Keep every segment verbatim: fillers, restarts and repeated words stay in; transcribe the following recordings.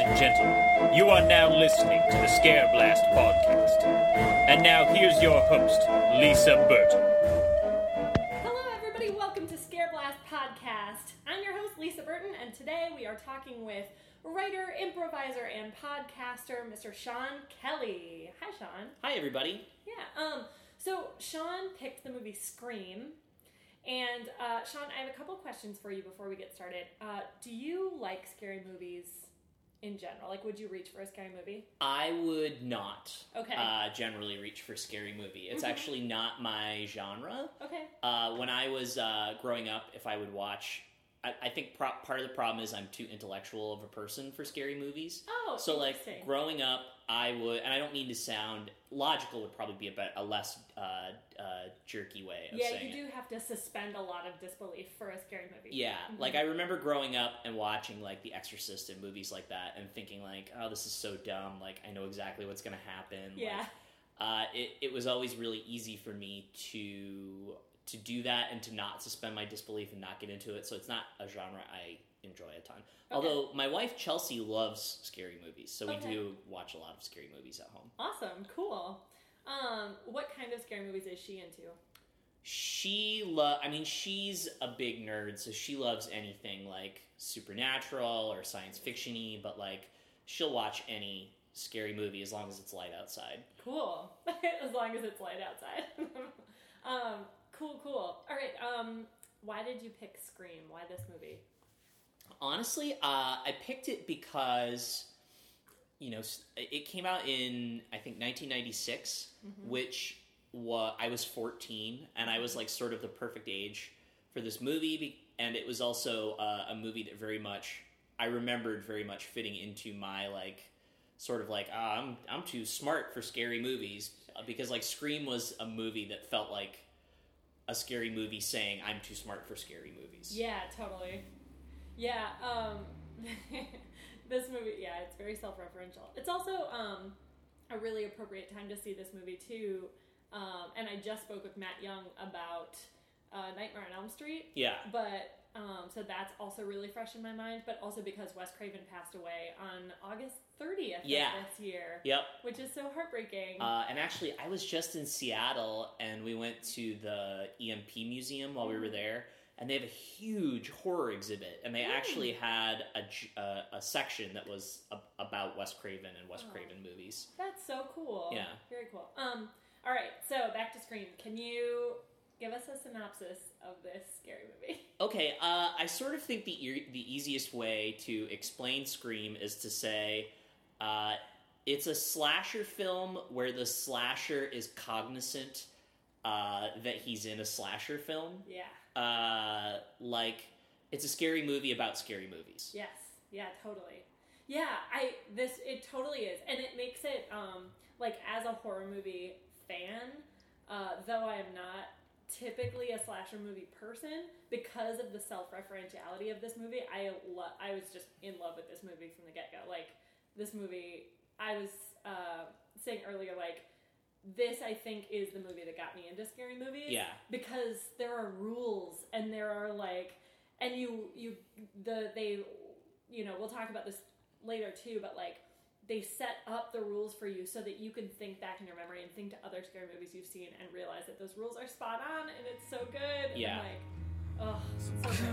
and gentlemen, you are now listening to the Scare Blast podcast. And now here's your host, Lisa Burton. Hello everybody, welcome to Scare Blast podcast. I'm your host, Lisa Burton, and today we are talking with writer, improviser, and podcaster, Mister Sean Kelly. Hi, Sean. Hi, everybody. Yeah, um, so Sean picked the movie Scream. And, uh, Sean, I have a couple questions for you before we get started. Uh, do you like scary movies in general? Like, would you reach for a scary movie? I would not Okay. uh, generally reach for scary movie. It's Mhm. actually not my genre. Okay. Uh, when I was uh, growing up, if I would watch... I, I think pro- part of the problem is I'm too intellectual of a person for scary movies. Oh, So, like, interesting. growing up, I would... And I don't mean to sound... Logical would probably be a, bit, a less uh, uh, jerky way of Yeah, saying you it. do have to suspend a lot of disbelief for a scary movie. Yeah, Mhm. like I remember growing up and watching like The Exorcist and movies like that and thinking like, oh, this is so dumb, like I know exactly what's going to happen. Yeah. Like, uh, it, it was always really easy for me to to do that and to not suspend my disbelief and not get into it, so it's not a genre I enjoy a ton. Okay. Although my wife Chelsea loves scary movies, so we Okay. do watch a lot of scary movies at home. Awesome, cool. Um, what kind of scary movies is she into? She lo- I mean, she's a big nerd, so she loves anything like supernatural or science fiction-y, but like she'll watch any scary movie as long as it's light outside. Cool. As long as it's light outside. um, cool, cool. All right, um, why did you pick Scream? Why this movie? Honestly, uh, I picked it because, you know, s- it came out in, I think, nineteen ninety-six, Mhm. which wa- I was fourteen, and I was like sort of the perfect age for this movie, be- and it was also uh, a movie that very much, I remembered very much fitting into my like, sort of like, ah, I'm I'm too smart for scary movies, uh, because like Scream was a movie that felt like a scary movie saying I'm too smart for scary movies. Yeah, totally. Yeah, um, this movie, yeah, it's very self-referential. It's also um, a really appropriate time to see this movie, too. Um, and I just spoke with Matt Young about uh, Nightmare on Elm Street. Yeah. But, um, so that's also really fresh in my mind, but also because Wes Craven passed away on August thirtieth Yeah. of this year. Yep. Which is so heartbreaking. Uh, and actually, I was just in Seattle, and we went to the E M P Museum while we were there, and they have a huge horror exhibit, and they Mm. actually had a, j- uh, a section that was a- about Wes Craven and Wes Oh. Craven movies. That's so cool. Yeah. Very cool. Um, all right, so back to Scream. Can you give us a synopsis of this scary movie? Okay, uh, I sort of think the e- the easiest way to explain Scream is to say uh, it's a slasher film where the slasher is cognizant uh, that he's in a slasher film. Yeah. Uh, like, it's a scary movie about scary movies. Yes. Yeah, totally. Yeah, I this it totally is. And it makes it um like as a horror movie fan, uh, though I am not typically a slasher movie person, because of the self-referentiality of this movie, I lo- I was just in love with this movie from the get-go. Like this movie, I was uh, saying earlier, like this I think is the movie that got me into scary movies. Yeah. Because there are rules and there are like and you you the they you know, we'll talk about this later too, but like they set up the rules for you so that you can think back in your memory and think to other scary movies you've seen and realize that those rules are spot on and it's so good. And Yeah. I'm like, oh, so good.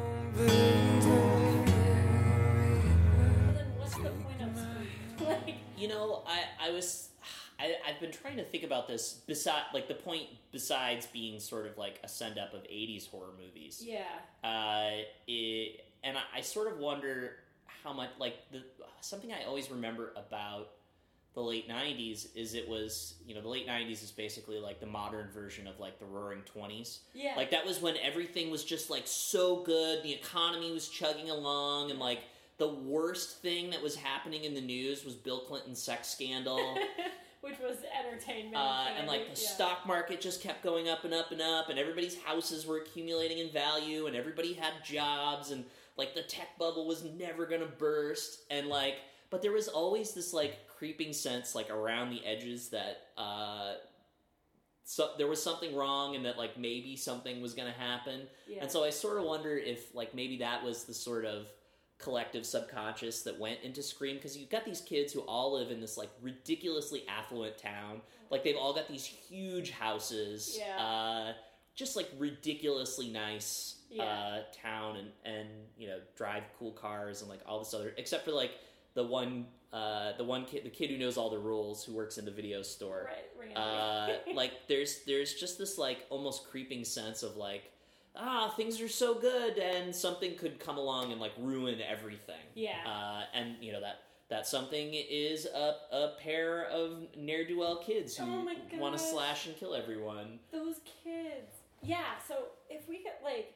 But then what's the point of Scream? Like, You know, I, I was... I, I've been trying to think about this, beside, like, the point besides being sort of, like, a send-up of eighties horror movies. yeah. Uh, it, and I, I sort of wonder how much, like, the something I always remember about the late nineties is it was, you know, the late nineties is basically, like, the modern version of, like, the Roaring Twenties. Yeah. Like, that was when everything was just, like, so good, the economy was chugging along, and, like, the worst thing that was happening in the news was Bill Clinton's sex scandal. Which was entertainment. Uh, and like the yeah. stock market just kept going up and up and up, and everybody's houses were accumulating in value, and everybody had jobs, and like the tech bubble was never gonna burst, and like, but there was always this like creeping sense like around the edges that uh, so there was something wrong, and that like maybe something was gonna happen, Yeah. and so I sort of wonder if like maybe that was the sort of collective subconscious that went into Scream, because you've got these kids who all live in this like ridiculously affluent town. Like they've all got these huge houses, Yeah. uh, just like ridiculously nice Yeah. uh, town, and and you know drive cool cars and like all this other, except for like the one uh, the one kid the kid who knows all the rules, who works in the video store. Right. Ring Uh, like there's there's just this like almost creeping sense of like, ah, things are so good, and something could come along and like ruin everything. Yeah. Uh, and you know that that something is a a pair of ne'er-do-well kids who Oh my want to gosh. slash and kill everyone. Those kids. Yeah, so if we get, like,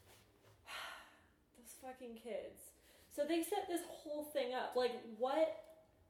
those fucking kids. So they set this whole thing up. Like, what?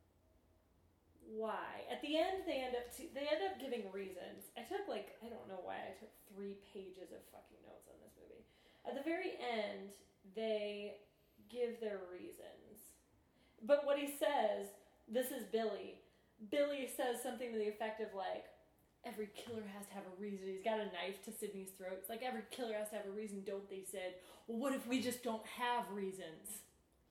Why? At the end, they end up, to, they end up giving reasons. I took, like, I don't know why, I took three pages of fucking notes on this movie. At the very end, they give their reasons. But what he says, this is Billy. Billy says something to the effect of, like, every killer has to have a reason. He's got a knife to Sydney's throat. It's like, every killer has to have a reason, don't they, Sid? Well, what if we just don't have reasons?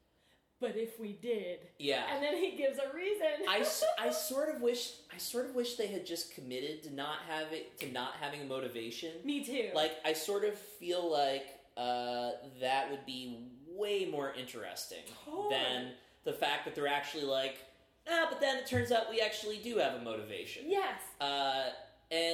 But if we did. Yeah. And then he gives a reason. I, s- I sort of wish I sort of wish they had just committed to not have it to not having a motivation. Me too. Like I sort of feel like uh, that would be way more interesting Totally. than the fact that they're actually like, ah, but then it turns out we actually do have a motivation. Yes. Uh, and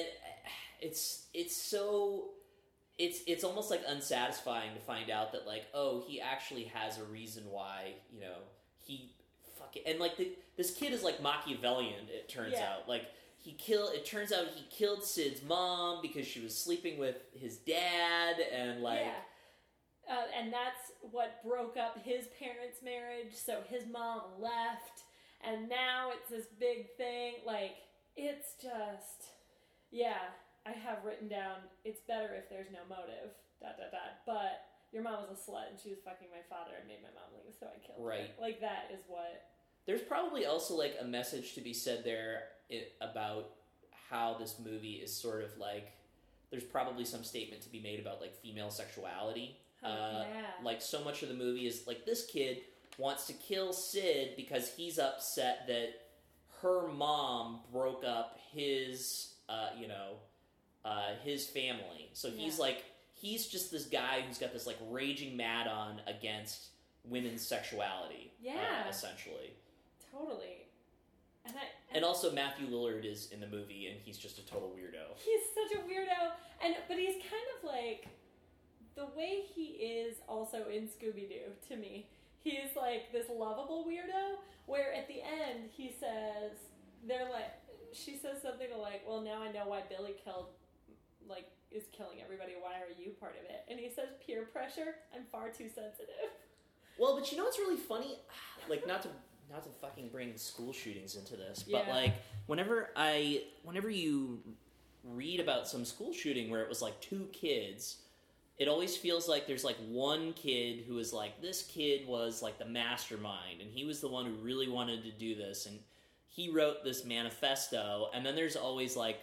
it's it's so it's it's almost like unsatisfying to find out that like, oh, he actually has a reason why, you know, he fucking and like the, this kid is like Machiavellian, it turns Yeah. out. Like he killed it turns out he killed Sid's mom because she was sleeping with his dad, and like yeah. Uh, and that's what broke up his parents' marriage, so his mom left, and now it's this big thing. Like, it's just, yeah, I have written down, it's better if there's no motive, dot, dot, dot, but your mom was a slut, and she was fucking my father and made my mom leave, so I killed Right. her. Like, that is what... There's probably also like a message to be said there i- about how this movie is sort of like, there's probably some statement to be made about like female sexuality. Oh, Uh, yeah. Like so much of the movie is like this kid wants to kill Sid because he's upset that her mom broke up his, uh, you know, uh, his family. So he's Yeah. like, he's just this guy who's got this like raging mad on against women's sexuality. Yeah. uh, essentially. Totally. And I... And also Matthew Lillard is in the movie, and he's just a total weirdo. He's such a weirdo, and but he's kind of like the way he is also in Scooby-Doo to me. He's like this lovable weirdo, where at the end he says, they're like, she says something to like, well, now I know why Billy killed, like, is killing everybody. Why are you part of it? And he says, peer pressure. I'm far too sensitive. Well, but you know what's really funny? Like, not to not to fucking bring school shootings into this, but Yeah. like, whenever I, whenever you read about some school shooting where it was like two kids, it always feels like there's like one kid who is like, this kid was like the mastermind, and he was the one who really wanted to do this, and he wrote this manifesto, and then there's always like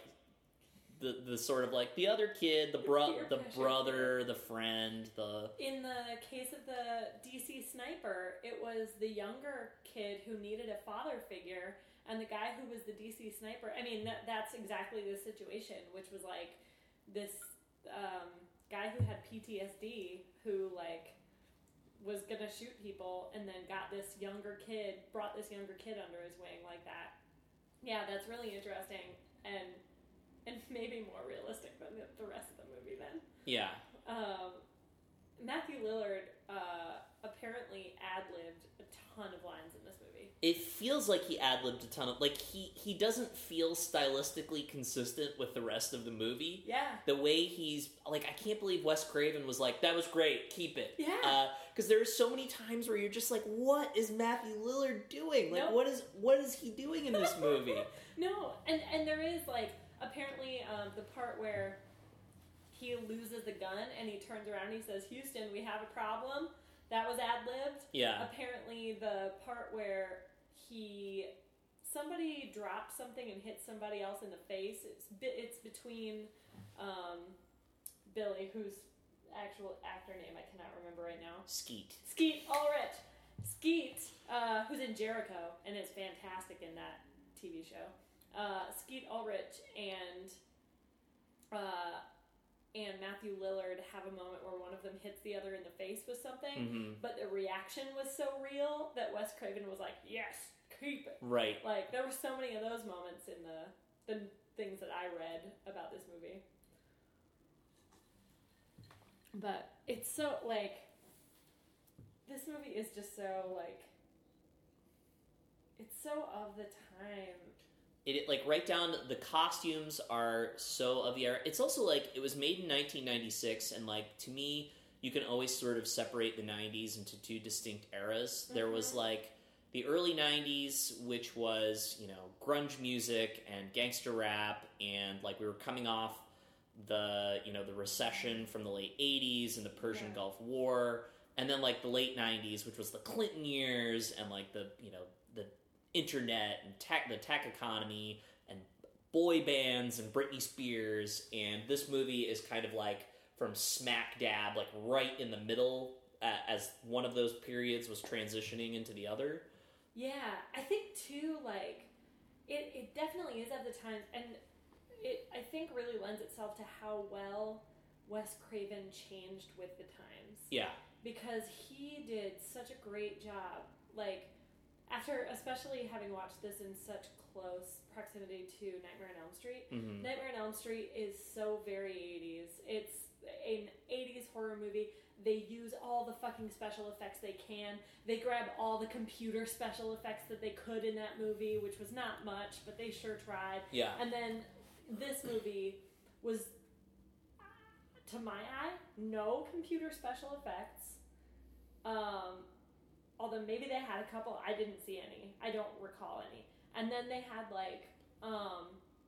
the the sort of like the other kid, the bro, peer the pressure brother, the friend, the In the case of the D C sniper, it was the younger kid who needed a father figure, and the guy who was the D C sniper. I mean, that, that's exactly the situation, which was like this um, guy who had P T S D who like was gonna shoot people, and then got this younger kid, brought this younger kid under his wing like that. Yeah, that's really interesting, and and maybe more realistic than the, the rest of the movie then. yeah. Um, Matthew Lillard uh, apparently ad-libbed a ton of lines in this movie. It feels like he ad-libbed a ton of, like, he, he doesn't feel stylistically consistent with the rest of the movie. Yeah. The way he's, like, I can't believe Wes Craven was like, that was great, keep it. Yeah. Because there are so many times where you're just like, what is Matthew Lillard doing? Like, Nope. what is what is he doing in this movie? No, and, and there is, like, apparently um, the part where he loses the gun and he turns around and he says, Houston, we have a problem. That was ad-libbed. Yeah. Apparently the part where he, somebody drops something and hits somebody else in the face, it's, bi- it's between um, Billy, whose actual actor name I cannot remember right now. Skeet. Skeet Ulrich. Skeet, uh, who's in Jericho and is fantastic in that T V show. Uh, Skeet Ulrich and uh, and Matthew Lillard have a moment where one of them hits the other in the face with something, Mm-hmm. but the reaction was so real that Wes Craven was like, "Yes, keep it." Right. Like there were so many of those moments in the the things that I read about this movie. But it's so like this movie is just so like it's so of the time. It like right down the costumes are so of the era. It's also like it was made in nineteen ninety-six, and like to me, you can always sort of separate the nineties into two distinct eras. Mm-hmm. There was like the early nineties, which was, you know, grunge music and gangster rap, and like we were coming off the, you know, the recession from the late eighties and the Persian yeah. Gulf War, and then like the late nineties, which was the Clinton years and like the, you know, the internet and tech, the tech economy and boy bands and Britney Spears, and this movie is kind of like from smack dab, like right in the middle, uh, as one of those periods was transitioning into the other. Yeah, I think too, like, it, it definitely is of the times, and it, I think, really lends itself to how well Wes Craven changed with the times. Yeah. Because he did such a great job, like, after, especially having watched this in such close proximity to Nightmare on Elm Street, mm-hmm. Nightmare on Elm Street is so very eighties. It's an eighties horror movie. They use all the fucking special effects they can. They grab all the computer special effects that they could in that movie, which was not much, but they sure tried. Yeah. And then this movie was, to my eye, no computer special effects. Um, although maybe they had a couple. I didn't see any. I don't recall any. And then they had, like, um,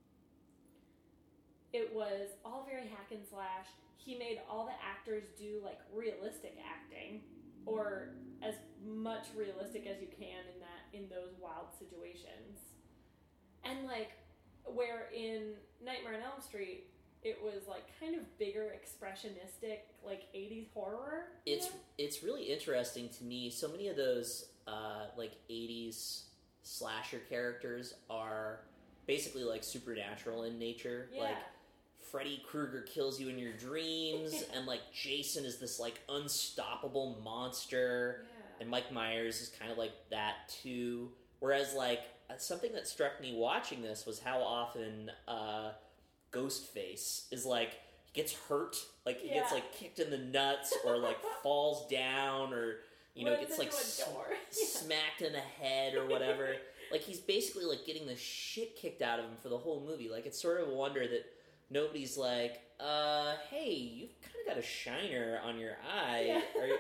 it was all very hack and slash. He made all the actors do, like, realistic acting, or as much realistic as you can in that in those wild situations. And, like, where in Nightmare on Elm Street, it was, like, kind of bigger, expressionistic, like, eighties horror. It's know? It's really interesting to me. So many of those, uh, like, eighties slasher characters are basically, like, supernatural in nature. Yeah. Like, Freddy Krueger kills you in your dreams, and, like, Jason is this, like, unstoppable monster, Yeah. and Mike Myers is kind of like that, too. Whereas, like, something that struck me watching this was how often uh, Ghostface is, like, he gets hurt, like, he Yeah. gets, like, kicked in the nuts, or, like, falls down, or, you know, Runs gets, like, into a s- door. smacked in the head, or whatever. Like, he's basically, like, getting the shit kicked out of him for the whole movie. Like, it's sort of a wonder that nobody's like, uh, hey, you've kind of got a shiner on your eye. Yeah. Are you,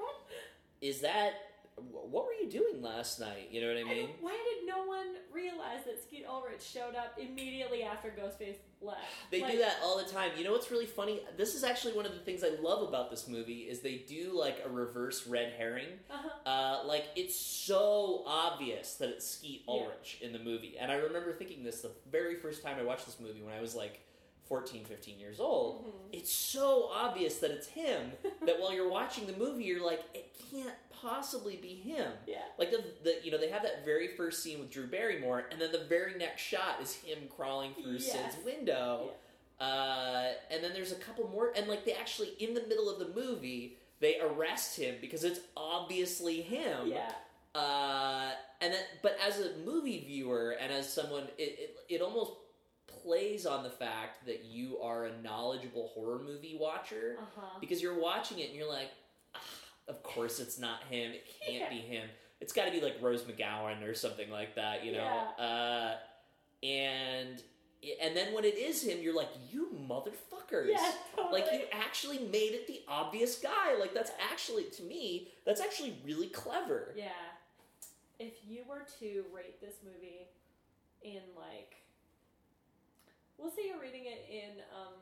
is that, what were you doing last night? You know what I mean? And why did no one realize that Skeet Ulrich showed up immediately after Ghostface left? They Like, do that all the time. You know what's really funny? This is actually one of the things I love about this movie, is they do, like, a reverse red herring. Uh-huh. Uh, like, it's so obvious that it's Skeet Ulrich yeah. in the movie. And I remember thinking this the very first time I watched this movie when I was, like, fourteen, fifteen years old. Mm-hmm. It's so obvious that it's him that while you're watching the movie, you're like, it can't possibly be him. Yeah. Like, the, the you know, they have that very first scene with Drew Barrymore, and then the very next shot is him crawling through Yes. Sid's window. Yeah. Uh, and then there's a couple more, and, like, they actually, in the middle of the movie, they arrest him because it's obviously him. Yeah. Uh, and then, but as a movie viewer, and as someone, it, it, it almost plays on the fact that you are a knowledgeable horror movie watcher, Uh-huh. because you're watching it and you're like, ah, of course it's not him, it can't Yeah. be him, it's got to be like Rose McGowan or something like that, you know. Yeah. Uh, and and then when it is him, you're like, you motherfuckers, Yeah, totally. like, you actually made it the obvious guy. Like, that's actually, to me, that's actually really clever. Yeah. If you were to rate this movie in, like, we'll say you're reading it in um,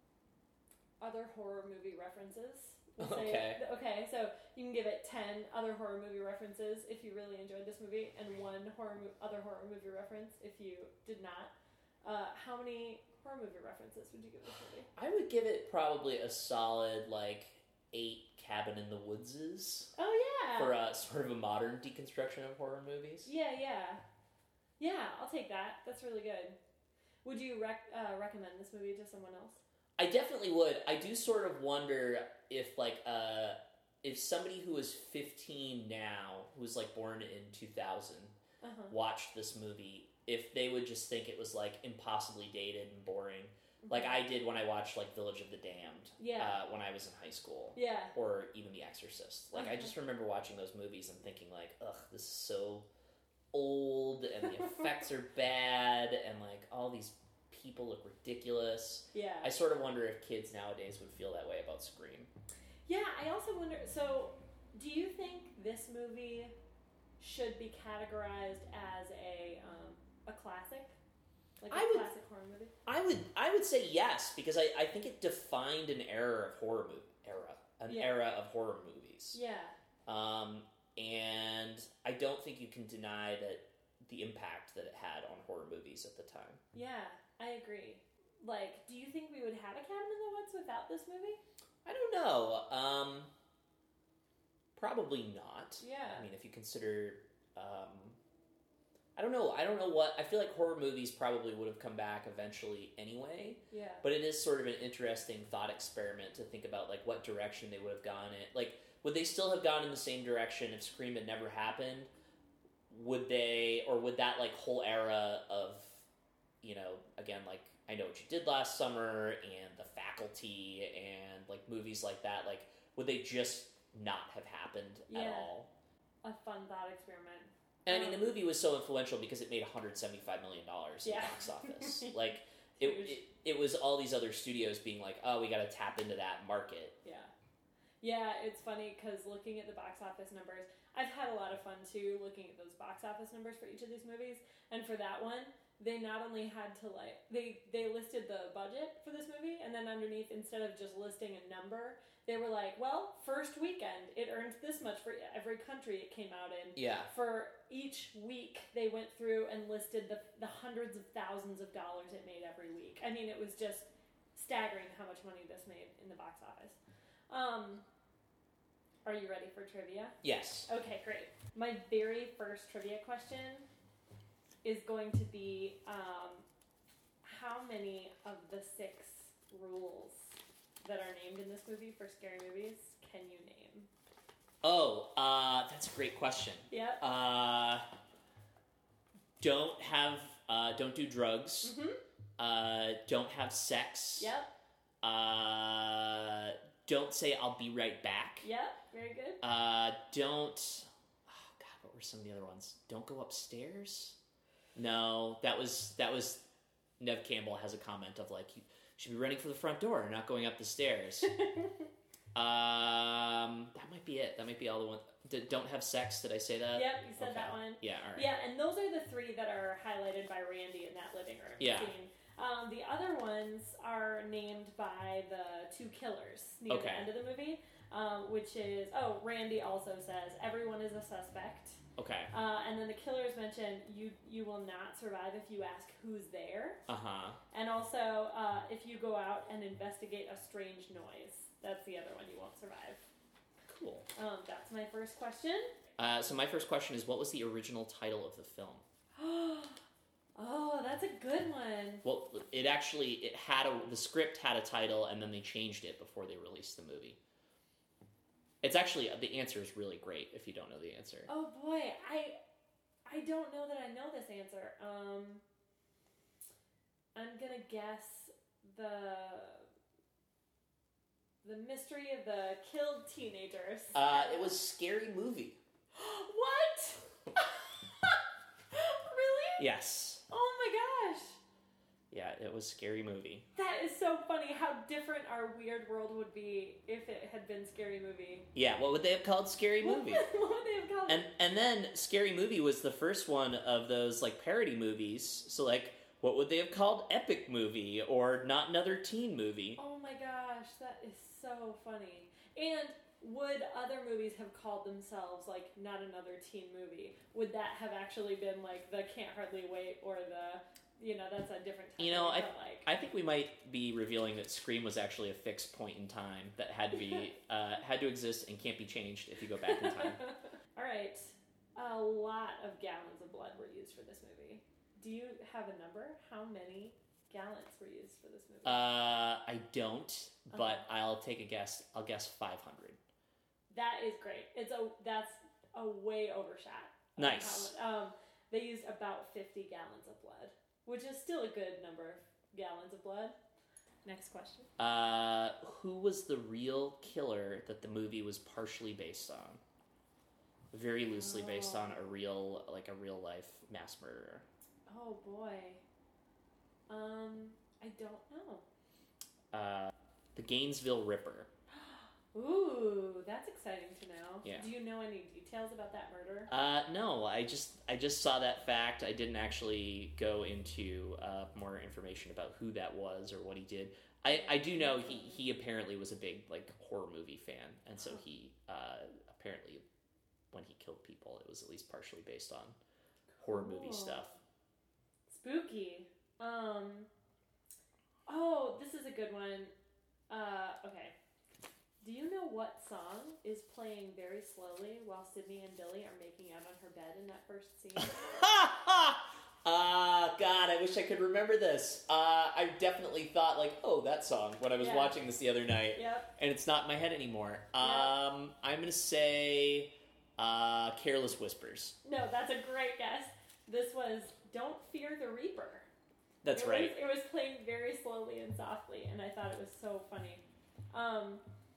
other horror movie references. We'll say, Okay. Okay, so you can give it ten other horror movie references if you really enjoyed this movie, and one horror mo- other horror movie reference if you did not. Uh, how many horror movie references would you give this movie? I would give it probably a solid, like, eight Cabin in the Woodses. Oh Yeah. For a sort of a modern deconstruction of horror movies. Yeah, yeah. Yeah, I'll take that. That's really good. Would you rec- uh, recommend this movie to someone else? I definitely would. I do sort of wonder if, like, uh, if somebody who is fifteen now, who's, like, born in two thousand, uh-huh. watched this movie, if they would just think it was, like, impossibly dated and boring. Like I did when I watched, like, Village of the Damned yeah. uh, when I was in high school. Yeah. Or even The Exorcist. Like, uh-huh. I just remember watching those movies and thinking, like, ugh, this is so old, and the effects are bad, and, like, all these people look ridiculous. Yeah. I sort of wonder if kids nowadays would feel that way about Scream. Yeah, I also wonder, so, do you think this movie should be categorized as a, um, a classic? Like a I would, classic horror movie? I would I would say yes, because I, I think it defined an era of horror movie era. An yeah. era of horror movies. Yeah. Um, and I don't think you can deny that the impact that it had on horror movies at the time. Yeah, I agree. Like, do you think we would have a Cabin in the Woods without this movie? I don't know. Um, probably not. Yeah. I mean, if you consider... Um, I don't know. I don't know what... I feel like horror movies probably would have come back eventually anyway. Yeah. But it is sort of an interesting thought experiment to think about, like, what direction they would have gone in. Like, would they still have gone in the same direction if Scream had never happened? Would they... Or would that, like, whole era of, you know, again, like, I Know What You Did Last Summer and The Faculty and, like, movies like that, like, would they just not have happened yeah. at all? A fun thought experiment. And I mean, the movie was so influential because it made one hundred seventy-five million dollars in yeah. the box office. Like, it, it it was all these other studios being like, oh, we got to tap into that market. Yeah. Yeah, it's funny because looking at the box office numbers, I've had a lot of fun too looking at those box office numbers for each of these movies. And for that one, they not only had to, like, they, they listed the budget for this movie, and then underneath, instead of just listing a number, they were like, well, first weekend, it earned this much for every country it came out in. Yeah. For each week, they went through and listed the, the hundreds of thousands of dollars it made every week. I mean, it was just staggering how much money this made in the box office. Um, are you ready for trivia? Yes. Okay, great. My very first trivia question is going to be, um, how many of the six rules that are named in this movie for scary movies can you name? Oh, uh, that's a great question. Yep. Uh, don't have, uh, don't do drugs. Mm-hmm. Uh, don't have sex. Yep. Uh, don't say I'll be right back. Yep, very good. Uh, don't, oh God, what were some of the other ones? Don't go upstairs? No, that was, that was, Nev Campbell has a comment of like, you should be running for the front door, not going up the stairs. um, that might be it. That might be all the ones. D- don't have sex. Did I say that? Yep, you said Okay. that one. Yeah, all right. Yeah, and those are the three that are highlighted by Randy in that living room Yeah. scene. Um, the other ones are named by the two killers near Okay. the end of the movie, um, which is, oh, Randy also says, everyone is a suspect. Okay. Uh, and then the killers mention, you you will not survive if you ask who's there. Uh-huh. And also, uh, if you go out and investigate a strange noise. That's the other one, you won't survive. Cool. Um, that's my first question. Uh, so my first question is, what was the original title of the film? Oh, that's a good one. Well, it actually, it had a, the script had a title, and then they changed it before they released the movie. It's actually, the answer is really great if you don't know the answer. Oh boy, I I don't know that I know this answer. Um, I'm gonna guess the the mystery of the killed teenagers. Uh, it was Scary Movie. What? Really? Yes. Oh my gosh. Yeah, it was Scary Movie. That is so funny how different our weird world would be if it had been Scary Movie. Yeah, what would they have called Scary Movie? What, what would they have called And it? and then Scary Movie was the first one of those like parody movies. So like, what would they have called Epic Movie or Not Another Teen Movie? Oh my gosh, that is so funny. And would other movies have called themselves like Not Another Teen Movie? Would that have actually been like the Can't Hardly Wait or the you know, that's a different time. You know, I but, like, I think we might be revealing that Scream was actually a fixed point in time that had to be uh, had to exist and can't be changed if you go back in time. All right, a lot of gallons of blood were used for this movie. Do you have a number? How many gallons were used for this movie? Uh, I don't, but Okay. I'll take a guess. I'll guess five hundred. That is great. It's a that's a way overshot. of Nice. how much- Um, they used about fifty gallons of blood, which is still a good number of gallons of blood. Next question. Uh, who was the real killer that the movie was partially based on? Very loosely based on a real, like a real life mass murderer. Oh boy. Um, I don't know. Uh, the Gainesville Ripper. Ooh, that's exciting to know. Yeah. Do you know any details about that murder? Uh, no, I just I just saw that fact. I didn't actually go into uh, more information about who that was or what he did. I, I do know he, he apparently was a big like horror movie fan, and so he uh, apparently when he killed people, it was at least partially based on horror movie Cool. stuff. Spooky. Um. Oh, this is a good one. Uh, okay. Do you know what song is playing very slowly while Sydney and Billy are making out on her bed in that first scene? Ha ha! Uh, God, I wish I could remember this. Uh, I definitely thought, like, oh, that song when I was Yeah. watching this the other night. Yep. And it's not in my head anymore. Yeah. Um, I'm going to say uh, Careless Whispers. No, that's a great guess. This was Don't Fear the Reaper. That's it right. Was, it was playing very slowly and softly, and I thought it was so funny. Um,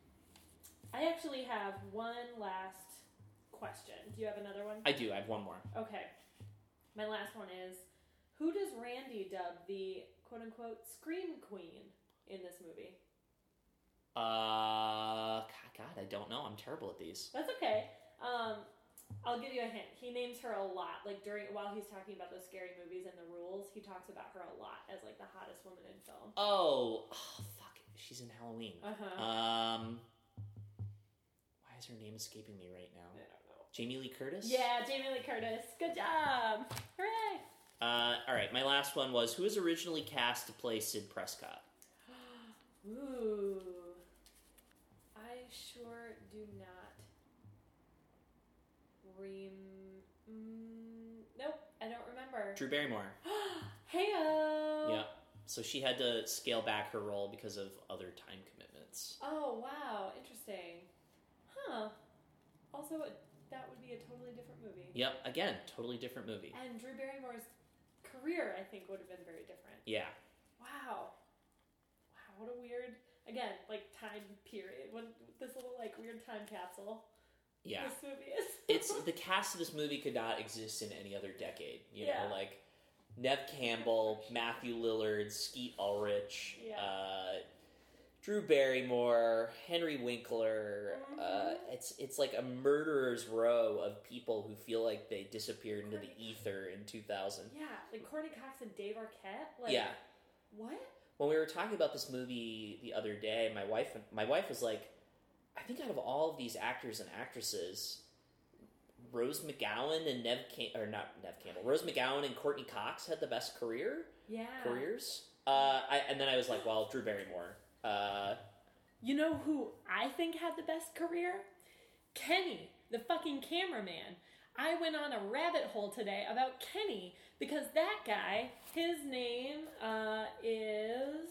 I actually have one last question. Do you have another one? I do. I have one more. Okay. My last one is, who does Randy dub the quote-unquote Scream Queen in this movie? Uh, God, I don't know. I'm terrible at these. That's okay. Um, I'll give you a hint. He names her a lot. Like during while he's talking about those scary movies and the rules, he talks about her a lot as like the hottest woman in film. Oh, oh fuck. She's in Halloween. Uh-huh. Um, why is her name escaping me right now? I don't know. Jamie Lee Curtis? Yeah, Jamie Lee Curtis. Good job. Hooray. Uh, all right, my last one was, who was originally cast to play Sid Prescott? Ooh. I sure do not rem... Mm, nope, I don't remember. Drew Barrymore. Heyo! Yeah. So she had to scale back her role because of other time commitments. Oh, wow. Interesting. Huh. Also, it, that would be a totally different movie. Yep, again, totally different movie. And Drew Barrymore's career, I think, would have been very different. Yeah. Wow. Wow, what a weird, again, like, time period. What, this little, like, weird time capsule Yeah. this movie is. It's the cast of this movie could not exist in any other decade. You Yeah. know, like Nev Campbell, Matthew Lillard, Skeet Ulrich, Yeah. uh, Drew Barrymore, Henry Winkler. Mhm. Uh, it's it's like a murderer's row of people who feel like they disappeared into the Courtney- ether in two thousand. Yeah, like Courtney Cox and Dave Arquette. Like, Yeah. What? When we were talking about this movie the other day, my wife my wife was like, I think out of all of these actors and actresses, Rose McGowan and Nev Cam- or not Nev Campbell, Rose McGowan and Courtney Cox had the best career Yeah. careers. Uh, I, and then I was like, well, Drew Barrymore. Uh, You know who I think had the best career? Kenny, the fucking cameraman. I went on a rabbit hole today about Kenny because that guy, his name uh, is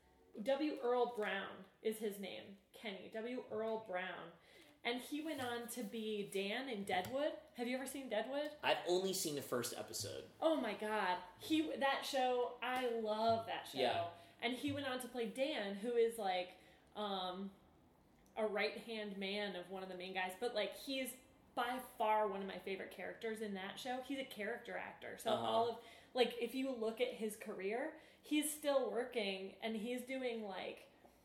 W. Earl Brown is his name. Kenny, W. Earl Brown. And he went on to be Dan in Deadwood. Have you ever seen Deadwood? I've only seen the first episode. Oh my god. He that show, I love that show. Yeah. And he went on to play Dan, who is like um a right-hand man of one of the main guys, but like he's by far one of my favorite characters in that show. He's a character actor. So Uh-huh. all of like if you look at his career, he's still working and he's doing like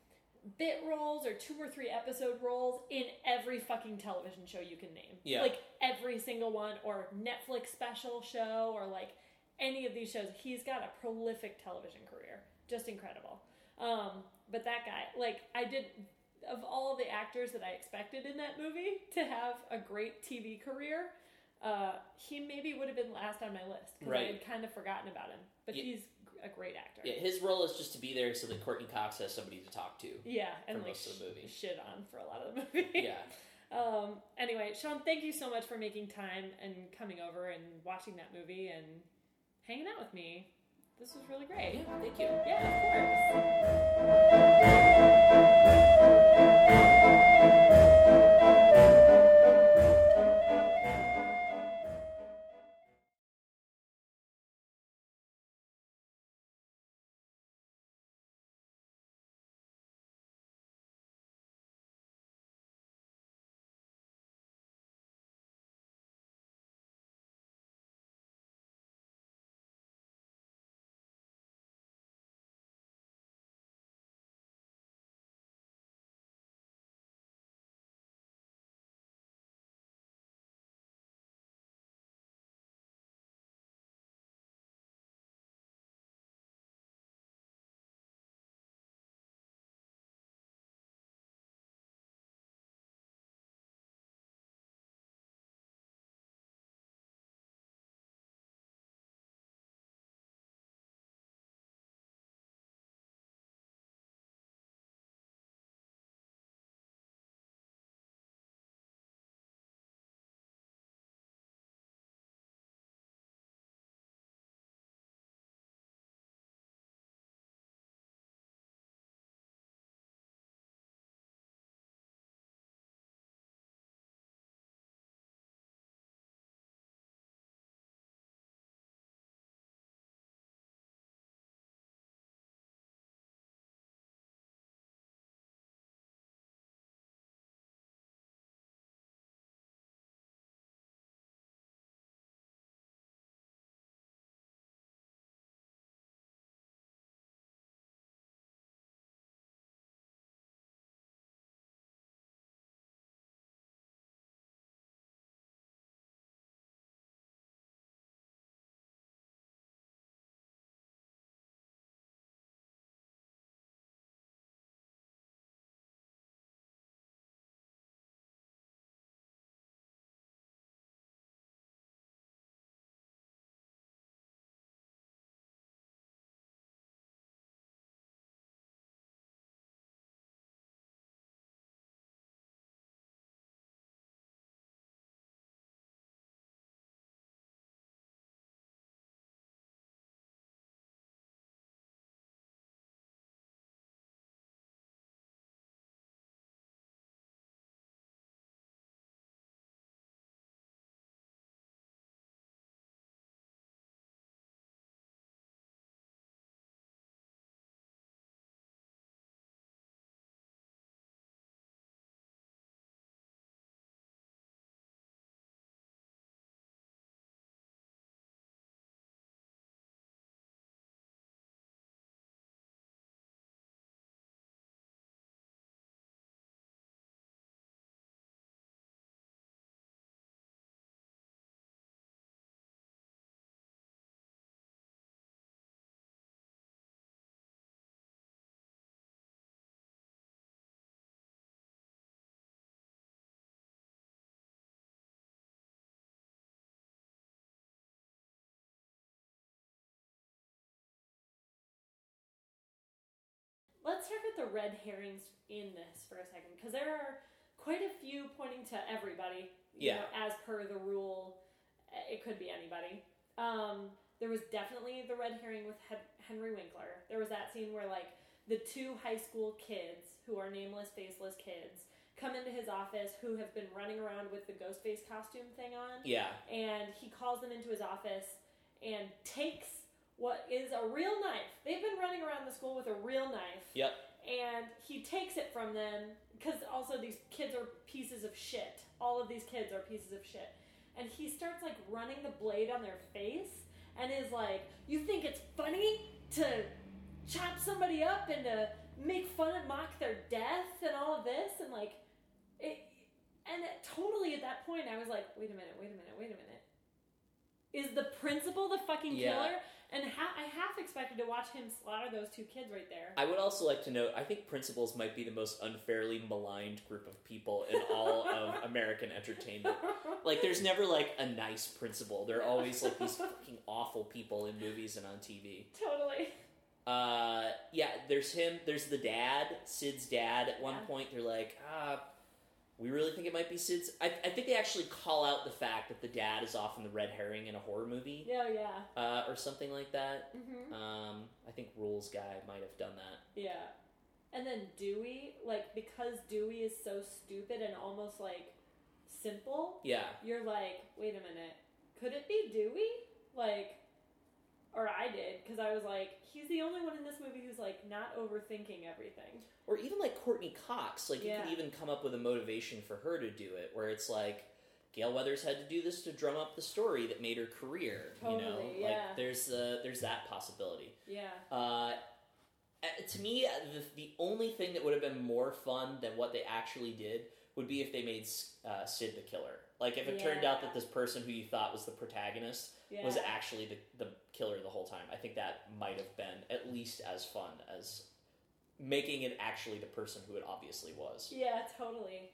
bit roles or two or three episode roles in every fucking television show you can name. Yeah. Like every single one, or Netflix special show, or like any of these shows. He's got a prolific television career. Just incredible. Um, but that guy, like I did, of all the actors that I expected in that movie to have a great T V career, uh, he maybe would have been last on my list because Right. I had kind of forgotten about him. But Yeah. he's a great actor. Yeah, his role is just to be there so that Courtney Cox has somebody to talk to. Yeah, and For like most of the movie. sh- shit on for a lot of the movie. Yeah. Um, anyway, Sean, thank you so much for making time and coming over and watching that movie and hanging out with me. This was really great. Yeah, thank you. Yeah, of course. Let's talk about the red herrings in this for a second, because there are quite a few pointing to everybody. You Yeah. know, as per the rule, it could be anybody. Um, there was definitely the red herring with He- Henry Winkler. There was that scene where, like, the two high school kids, who are nameless, faceless kids, come into his office who have been running around with the ghost face costume thing on. Yeah. And he calls them into his office and takes what is a real knife. They've been running around the school with a real knife. Yep. And he takes it from them, because also these kids are pieces of shit. All of these kids are pieces of shit. And he starts, like, running the blade on their face and is like, you think it's funny to chop somebody up and to make fun and mock their death and all of this? And, like, it... And it, totally at that point, I was like, wait a minute, wait a minute, wait a minute. Is the principal the fucking Yeah. killer? And ha- I half expected to watch him slaughter those two kids right there. I would also like to note, I think principals might be the most unfairly maligned group of people in all of American entertainment. Like, there's never, like, a nice principal. There are always, like, these fucking awful people in movies and on T V. Totally. Uh, yeah, there's him. There's the dad, Sid's dad. At one Yeah. point, they're like, ah, we really think it might be Sid's. I, I think they actually call out the fact that the dad is often the red herring in a horror movie. Yeah, yeah. Uh, or something like that. Mm-hmm. Um, I think Rules guy might have done that. Yeah. And then Dewey, like, because Dewey is so stupid and almost, like, simple, Yeah. you're like, wait a minute, could it be Dewey? Like, or I did, because I was like, he's the only one in this movie who's, like, not overthinking everything. Or even, like, Courtney Cox. Like, you Yeah. could even come up with a motivation for her to do it, where it's like, Gail Weathers had to do this to drum up the story that made her career. Totally, you know? yeah. Like, there's, uh, there's that possibility. Yeah. Uh, to me, the, the only thing that would have been more fun than what they actually did would be if they made uh, Sid the killer. Like, if it Yeah. turned out that this person who you thought was the protagonist Yeah. was actually the, the killer the whole time. I think that might have been at least as fun as making it actually the person who it obviously was. Yeah, totally.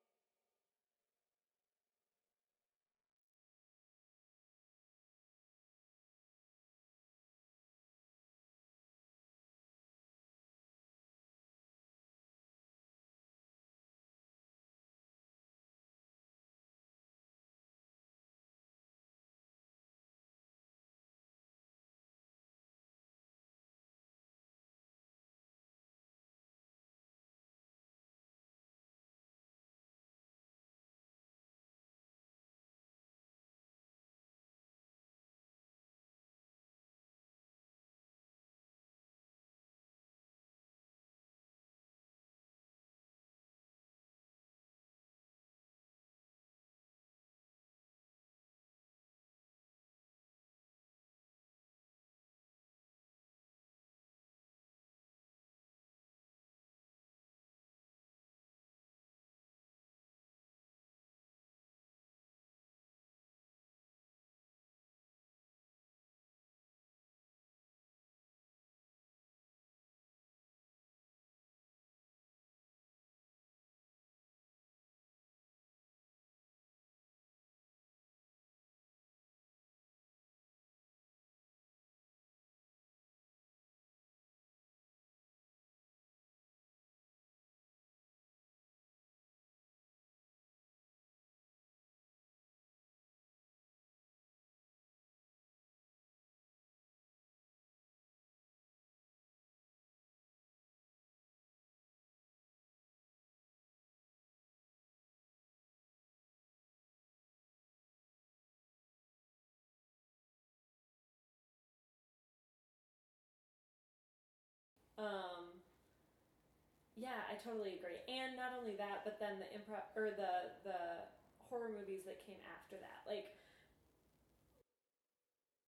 Um, yeah, I totally agree. And not only that, but then the improv or the the horror movies that came after